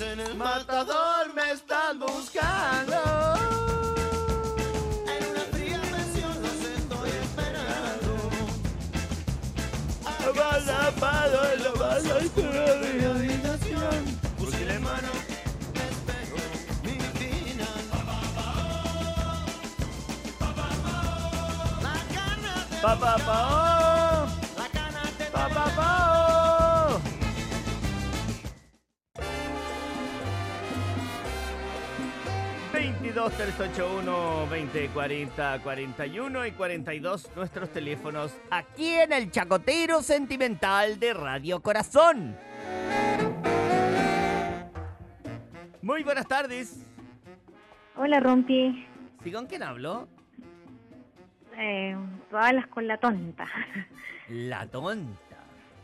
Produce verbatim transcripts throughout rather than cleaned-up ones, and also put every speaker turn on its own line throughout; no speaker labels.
en el matador me están buscando. En una fría pensión los estoy esperando. Agazapado en la bala y de mi habitación. Busqué la mano, espejo, mi final. La cana te
Pa, pa, pa,
La cana te
pa, pa, pa. veintidós, trescientos ochenta y uno, veinte, cuarenta, cuarenta y uno y cuarenta y dos nuestros teléfonos aquí en el Chacotero Sentimental de Radio Corazón. Muy buenas tardes.
Hola, Rompi.
¿Sí, con quién hablo?
Eh, tú hablas con la tonta.
La tonta.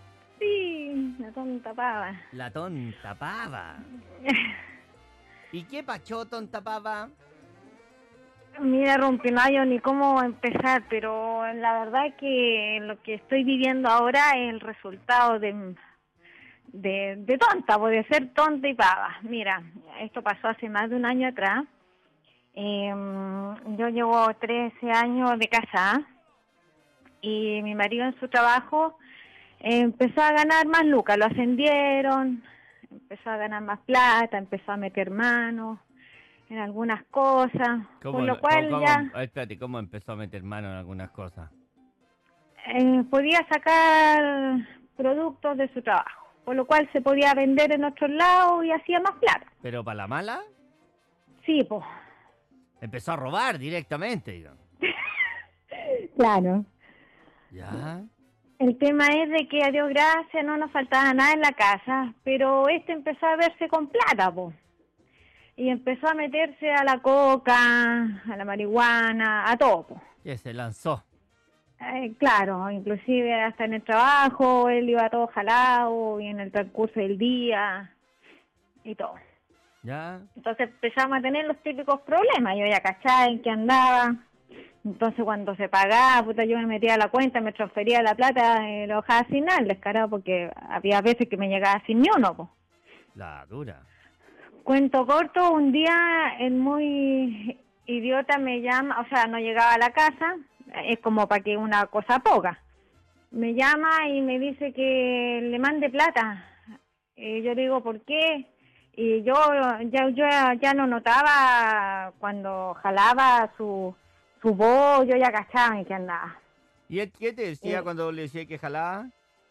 Sí, la tonta pava.
La tonta pava. ¿Y qué pacho, tonta pava?
Mira, Rompi, no hay ni cómo empezar, pero la verdad es que lo que estoy viviendo ahora es el resultado de, de, de tonta, puede ser tonta y pava. Mira, esto pasó hace más de un año atrás. Eh, yo llevo trece años de casada y mi marido en su trabajo eh, empezó a ganar más lucas, lo ascendieron, empezó a ganar más plata, empezó a meter manos en algunas cosas, por lo cual
cómo,
ya
espérate, ¿cómo empezó a meter mano en algunas cosas?
eh, podía sacar productos de su trabajo, por lo cual se podía vender en otros lados y hacía más plata.
¿Pero para la mala?
Sí, pues.
Empezó a robar directamente, digo.
Claro.
¿Ya?
El tema es de que, a Dios gracias, no nos faltaba nada en la casa, pero este empezó a verse con plata, po. Y empezó a meterse a la coca, a la marihuana, a todo, po.
Y se lanzó.
Eh, claro, inclusive hasta en el trabajo, él iba todo jalado, y en el transcurso del día, y todo.
¿Ya?
Entonces empezamos a tener los típicos problemas, yo ya cachaba en qué andaba. Entonces cuando se pagaba, puta, yo me metía a la cuenta, me transfería la plata y lo dejaba sin nada, el descarado, porque había veces que me llegaba sin ni uno, po.
La dura.
Cuento corto, un día el muy idiota me llama, o sea, no llegaba a la casa, es como para que una cosa poca. Me llama y me dice que le mande plata. Y yo digo, ¿por qué? Y yo ya yo ya no notaba cuando jalaba su su voz, yo ya cachaba en qué andaba.
¿Y él qué te decía
Eh,
cuando le decía que jalaba?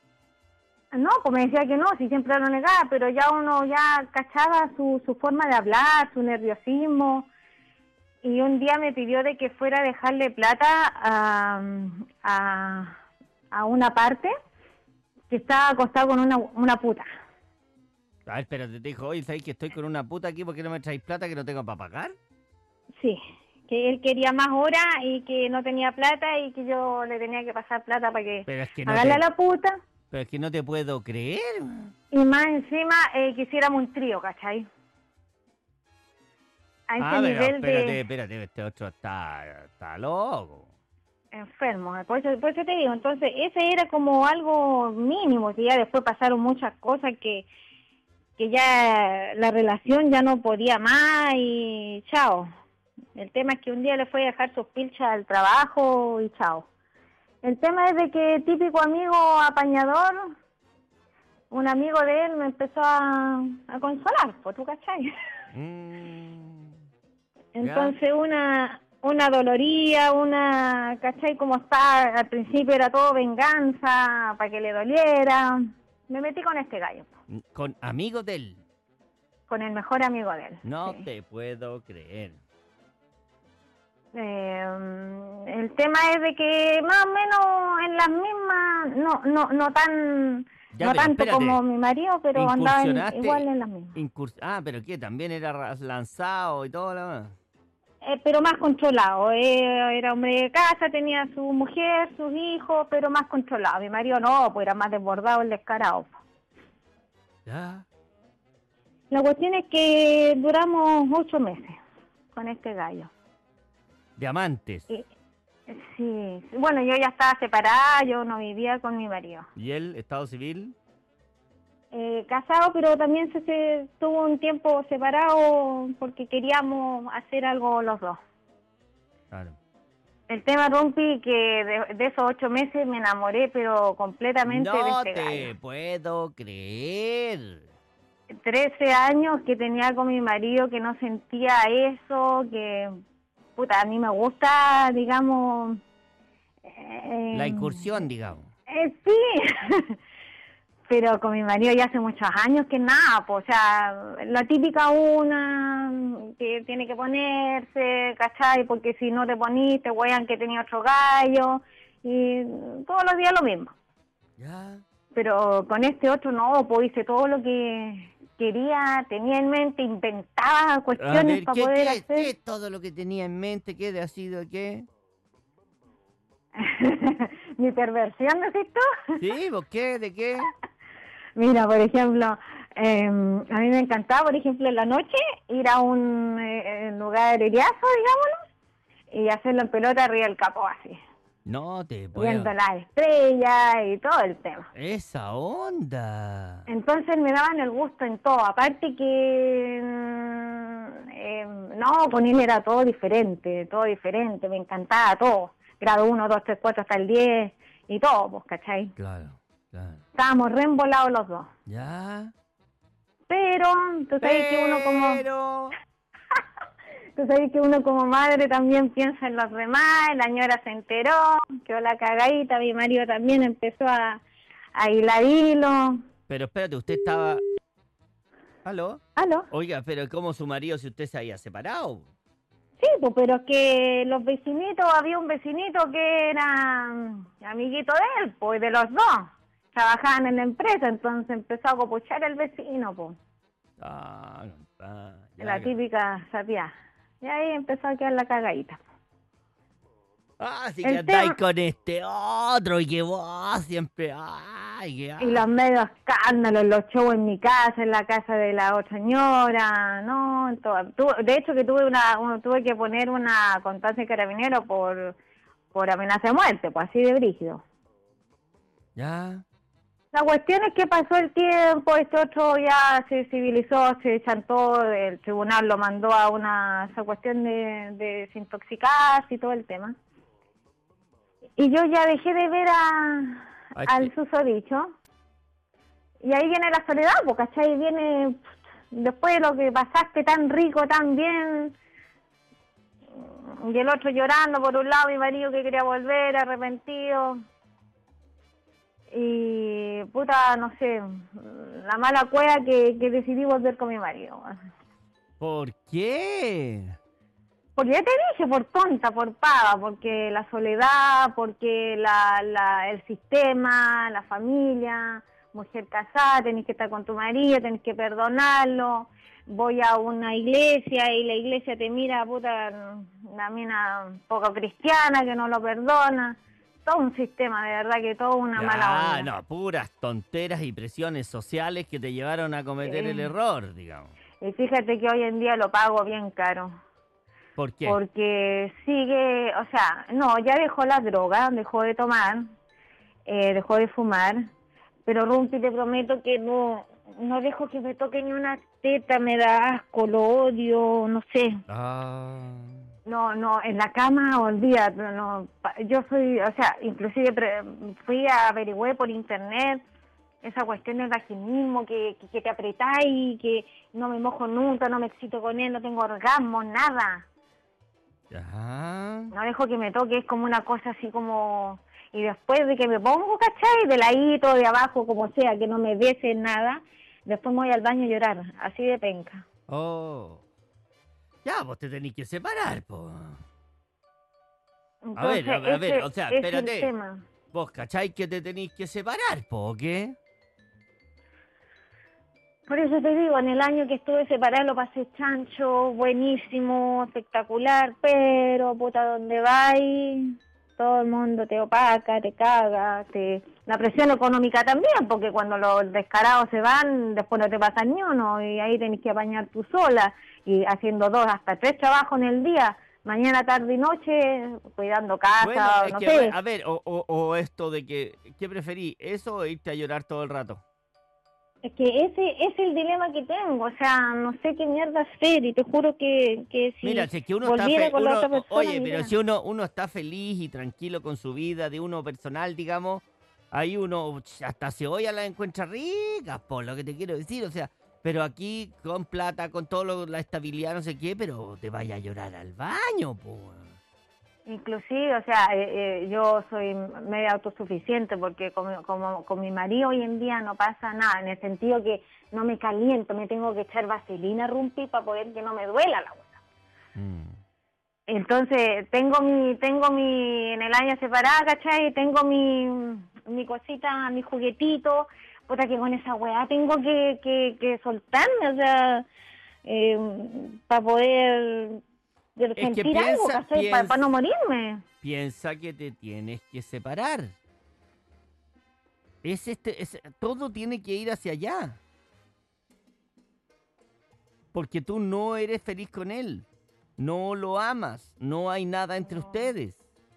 No, pues me decía que no, si siempre lo negaba, pero ya uno ya cachaba su, su forma de hablar, su nerviosismo. Y un día me pidió de que fuera a dejarle plata a, a, a una parte que estaba acostado con una, una puta.
A ver, pero te dijo, oye, ¿sabes que estoy con una puta aquí? ¿Por qué no me traes plata que no tengo para pagar?
Sí, que él quería más horas y que no tenía plata y que yo le tenía que pasar plata para que
Pero es que no
pagarle
te,
a la puta.
pero es que no te puedo creer.
Y más encima eh, quisiéramos un trío, ¿cachai? A ese
Ah, pero
nivel
espérate,
de
espérate, este otro está, está loco.
enfermo, por eso, por eso te digo, entonces ese era como algo mínimo, que ya después pasaron muchas cosas que, que ya la relación ya no podía más y chao. El tema es que un día le fue a dejar sus pilchas al trabajo y chao. El tema es de que típico amigo apañador, un amigo de él me empezó a, a consolar, pues tú cachai.
Mm,
Entonces una una doloría, una, ¿cachai? Como está, al principio era todo venganza, para que le doliera. Me metí con este gallo,
ya. Con amigos de él.
con el mejor amigo de él.
No
Sí.
te puedo creer.
Eh, el tema es de que más o menos en las mismas, no no no tan
Ya,
no
pero
tanto
espérate.
como mi marido, pero andaba en-
Incursionaste-
igual en las mismas.
Incurs ah, pero ¿qué? También era ra- lanzado y todo lo...
Eh, pero más controlado. Eh, era hombre de casa, tenía su mujer, sus hijos, pero más controlado. Mi marido no, pues era más desbordado, el descarado.
¿Ya?
La cuestión es que duramos ocho meses con este gallo.
Diamantes.
Y, sí, bueno, yo ya estaba separada, yo no vivía con mi marido.
¿Y él, estado civil?
eh, casado, pero también se, se tuvo un tiempo separado porque queríamos hacer algo los dos.
Claro.
El tema, Rumpi, que de, de esos ocho meses me enamoré, pero completamente de
No
este
te
gallo.
puedo creer.
Trece años que tenía con mi marido, que no sentía eso, que, puta, a mí me gusta, digamos... Eh,
La incursión, digamos.
eh, sí, pero con mi marido ya hace muchos años que nada, pues, o sea, la típica una que tiene que ponerse, ¿cachai? Porque si no te ponís, te huean que tenía otro gallo, y todos los días lo mismo.
Ya.
Pero con este otro no, pues hice todo lo que quería, tenía en mente, inventaba
A
cuestiones
ver,
para
¿qué,
poder
qué,
hacer.
qué es todo lo que tenía en mente? ¿Qué de ha sido qué?
Mi perversión, ¿decís tú?
¿Sí? ¿Vos qué? ¿De qué?
Mira, por ejemplo, eh, a mí me encantaba, por ejemplo, en la noche ir a un eh, lugar heriazo, digámoslo, y hacerlo en pelota arriba del capó, así,
No te puedo.
viendo las estrellas y todo el tema.
Esa onda.
Entonces me daban el gusto en todo, aparte que, mm, eh, no, con él era todo diferente, todo diferente, me encantaba todo, grado uno, dos, tres, cuatro hasta el diez y todo, pues, ¿cachai?
Claro, claro.
Estábamos re embolados los dos.
Ya.
Pero, tú sabes que uno como...
Pero...
Tú sabes que uno como madre también piensa en los demás, la señora se enteró, quedó la cagadita, mi marido también empezó a, a hilar hilo.
Pero espérate, usted estaba... ¿Aló?
¿Aló?
Oiga, pero ¿cómo su marido si usted se había separado?
Sí, pues, pero es que los vecinitos, había un vecinito que era mm, amiguito de él, pues, de los dos. Trabajaban en la empresa, entonces empezó a copuchar el vecino, pues.
Ah, ah, ya,
La
ya.
típica sapia. Y ahí empezó a quedar la cagadita.
Ah, sí
El
que andáis
tema-
con este otro y que vos siempre... Ay, que...
Y los medios escándalos, los shows en mi casa, en la casa de la otra señora, no, todo. Tu- de hecho que tuve una, un- tuve que poner una constancia de carabinero por, por amenaza de muerte, pues así de brígido.
Ya.
La cuestión es que pasó el tiempo, este otro ya se civilizó, se chantó, el tribunal lo mandó a una esa cuestión de, de desintoxicarse y todo el tema. Y yo ya dejé de ver a,
Ay,
al
sí.
susodicho. Y ahí viene la soledad, porque ¿cachai? Viene después de lo que pasaste tan rico, tan bien. Y el otro llorando por un lado, mi marido que quería volver, arrepentido. Y puta, no sé, la mala cueva que, que decidí volver con mi marido.
¿Por qué?
Porque ya te dije, por tonta, por pava, porque la soledad, porque la, la, el sistema, la familia, mujer casada, tenés que estar con tu marido, tenés que perdonarlo. Voy a una iglesia y la iglesia te mira, puta, una mina poco cristiana que no lo perdona. Todo un sistema, de verdad que todo una mala
Ah,
onda.
no, puras tonteras y presiones sociales que te llevaron a cometer
Sí.
el error, digamos.
Y fíjate que hoy en día lo pago bien caro.
¿Por qué?
Porque sigue, o sea, no, ya dejó la droga, dejó de tomar, eh, dejó de fumar, pero Rumpi, te prometo que no, no dejo que me toque ni una teta, me da asco, lo odio, no sé.
Ah,
No, no, en la cama, olvídate, no, no, pa- yo soy, o sea, inclusive pre- fui a averiguar por internet esa cuestión del vaginismo, que, que, que te apretáis, que no me mojo nunca, no me excito con él, no tengo orgasmo, nada.
ya.
No dejo que me toque, es como una cosa así como... Y después de que me pongo, ¿cachai? De ladito, de abajo, como sea, que no me bese nada, después me voy al baño a llorar, así de penca.
Oh. Ya, vos te tenés que separar, po. A
Entonces,
ver, a ver, a ver,
ese
o sea,
es el
espérate.
tema.
Vos, ¿cachai que te tenéis que separar, po, o qué?
Por eso te digo, en el año que estuve separada lo pasé chancho, buenísimo, espectacular, pero puta, donde vais, todo el mundo te opaca, te caga, te... la presión económica también, porque cuando los descarados se van, después no te pasa ni uno, y ahí tenés que apañar tú sola, y haciendo dos hasta tres trabajos en el día, mañana, tarde y noche, cuidando casa,
Bueno, es
no
que,
sé.
a ver, o, o, o esto de que, ¿qué preferí? ¿Eso o irte a llorar todo el rato?
Es que ese es el dilema que tengo, o sea, no sé qué mierda hacer y te juro que, que si
Mira, si es que uno está
volviera
fe-
con la
uno,
otra persona...
oye,
mira.
pero si uno uno está feliz y tranquilo con su vida, de uno personal, digamos, ahí uno ch, hasta cebolla la encuentra ricas, por lo que te quiero decir, o sea, pero aquí con plata, con todo lo- la estabilidad, no sé qué, pero te vaya a llorar al baño, pues.
Inclusive, o sea, eh, eh, yo soy media autosuficiente porque como, como con mi marido hoy en día no pasa nada, en el sentido que no me caliento, me tengo que echar vaselina, rumpi, para poder que no me duela la cosa.
Mm.
Entonces, tengo mi, tengo mi, en el año separada, ¿cachai? Tengo mi, mi cosita, mi juguetito, puta que con esa weá tengo que, que, que soltarme, o sea, eh, para poder
Es que
sentir algo,
piensa,
¿cachai? Para
piensa,
no morirme.
piensa que te tienes que separar. Es este, es, todo tiene que ir hacia allá. Porque tú no eres feliz con él. No lo amas. No hay nada entre
No.
ustedes.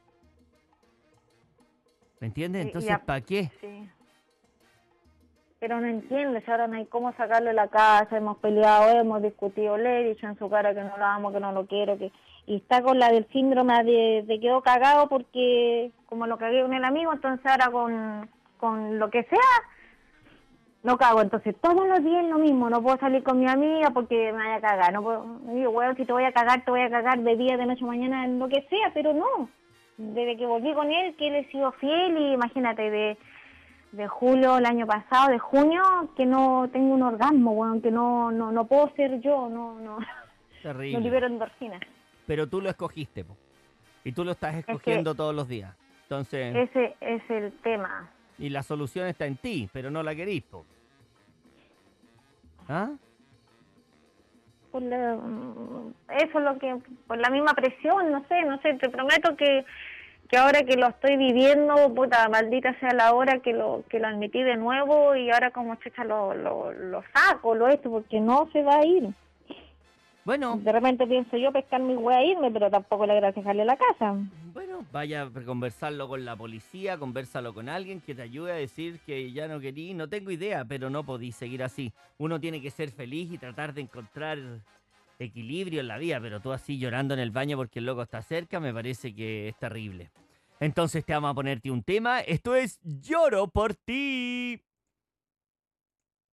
¿Me entiendes?
Y- y
Entonces,
a-
¿para qué?
Sí. Pero no entiendes, ahora no hay cómo sacarle la casa, hemos peleado, hemos discutido, le he dicho en su cara que no lo amo, que no lo quiero, que y está con la del síndrome de, de quedó cagado porque como lo cagué con el amigo, entonces ahora con, con lo que sea, no cago. Entonces todos los días lo mismo, no puedo salir con mi amiga porque me vaya a cagar, no puedo, digo, bueno, si te voy a cagar, te voy a cagar de día, de noche, mañana, lo que sea, pero no. Desde que volví con él, que él he sido fiel y imagínate, de de julio el año pasado, de junio, que no tengo un orgasmo, bueno, que no, no, no puedo ser yo, no, no, no
Terrible.
libero endorfinas.
Pero tú lo escogiste, po. Y tú lo estás
Es que
escogiendo todos los días. Entonces,
ese es el tema.
y la solución está en ti, pero no la querís, po. ¿Ah?
Por la- eso es lo que, por la misma presión, no sé, no sé, te prometo que, que ahora que lo estoy viviendo, puta, maldita sea la hora que lo que lo admití de nuevo y ahora como chucha lo, lo, lo saco, lo esto, porque no se va a ir.
Bueno,
De repente pienso yo pescar mi wea a irme, pero tampoco le gracia dejarle la casa.
bueno, vaya a conversarlo con la policía, conversalo con alguien que te ayude a decir que ya no querí, no tengo idea, pero no podí seguir así. Uno tiene que ser feliz y tratar de encontrar equilibrio en la vida, pero tú así llorando en el baño porque el loco está cerca, me parece que es terrible. Entonces te vamos a ponerte un tema, esto es Lloro por ti.